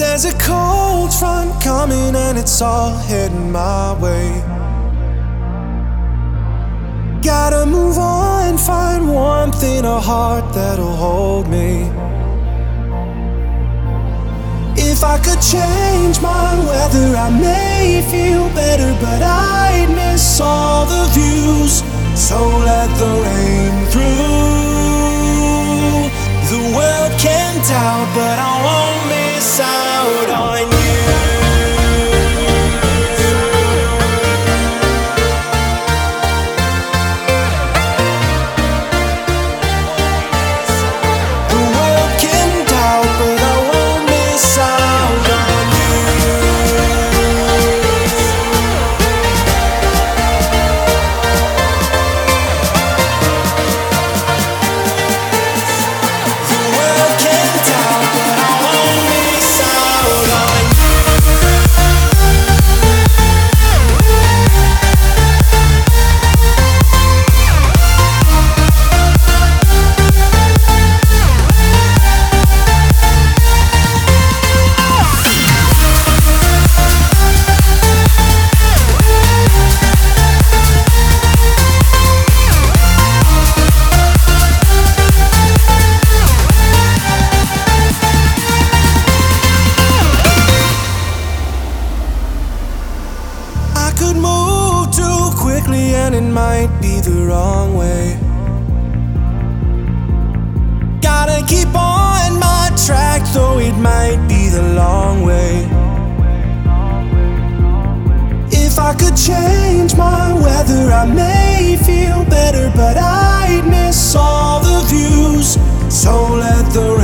There's a cold front coming and it's all heading my way. Gotta move on, find warmth in a heart that'll hold me. If I could change my weather, I may feel better, but I'd miss all the views. So let the rain through. The world can doubt, but I won't miss out on you. And it might be the wrong way. Gotta keep on my track, though it might be the long way. If I could change my weather, I may feel better, but I'd miss all the views. So let the